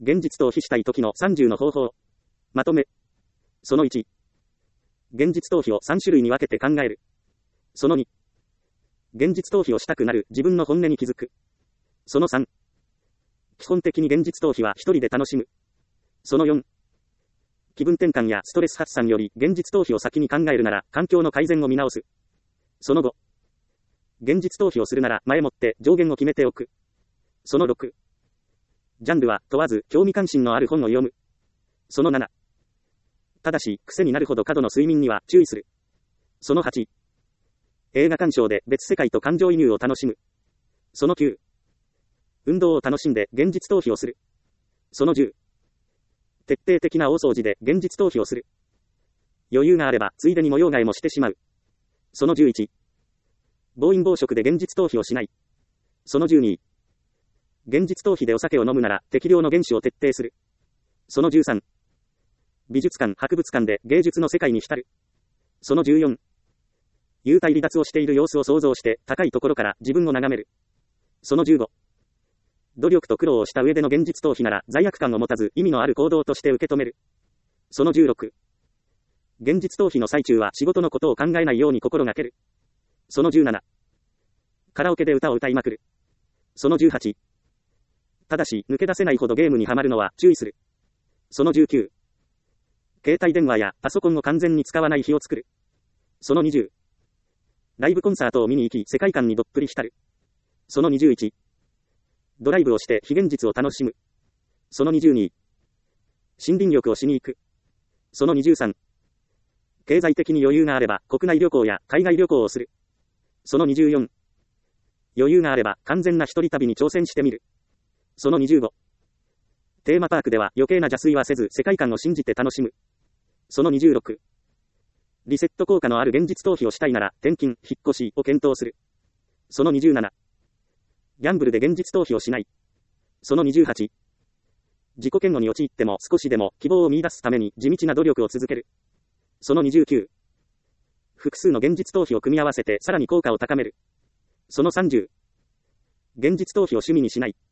現実逃避したい時の30の方法。まとめ。その1。現実逃避を3種類に分けて考える。その2。現実逃避をしたくなる自分の本音に気づく。その3。基本的に現実逃避は一人で楽しむ。その4。気分転換やストレス発散より現実逃避を先に考えるなら環境の改善を見直す。その5。現実逃避をするなら前もって上限を決めておく。その6。ジャンルは問わず興味関心のある本を読む。その7。ただし癖になるほど過度の睡眠には注意する。その8。映画鑑賞で別世界と感情移入を楽しむ。その9。運動を楽しんで現実逃避をする。その10。徹底的な大掃除で現実逃避をする。余裕があればついでに模様替えもしてしまう。その11。暴飲暴食で現実逃避をしない。その12。現実逃避でお酒を飲むなら適量の厳守を徹底する。その13。美術館・博物館で芸術の世界に浸る。その14。幽体離脱をしている様子を想像して高いところから自分を眺める。その15。努力と苦労をした上での現実逃避なら罪悪感を持たず意味のある行動として受け止める。その16。現実逃避の最中は仕事のことを考えないように心がける。その17。カラオケで歌を歌いまくる。その18。ただし抜け出せないほどゲームにはまるのは注意する。その19。携帯電話やパソコンを完全に使わない日を作る。その20。ライブコンサートを見に行き世界観にどっぷり浸る。その21。ドライブをして非現実を楽しむ。その22。森林浴をしに行く。その23。経済的に余裕があれば国内旅行や海外旅行をする。その24。余裕があれば完全な一人旅に挑戦してみる。その25。テーマパークでは余計な邪推はせず世界観を信じて楽しむ。その26。リセット効果のある現実逃避をしたいなら転勤、引っ越しを検討する。その27。ギャンブルで現実逃避をしない。その28。自己嫌悪に陥っても少しでも希望を見出すために地道な努力を続ける。その29。複数の現実逃避を組み合わせてさらに効果を高める。その30。現実逃避を趣味にしない。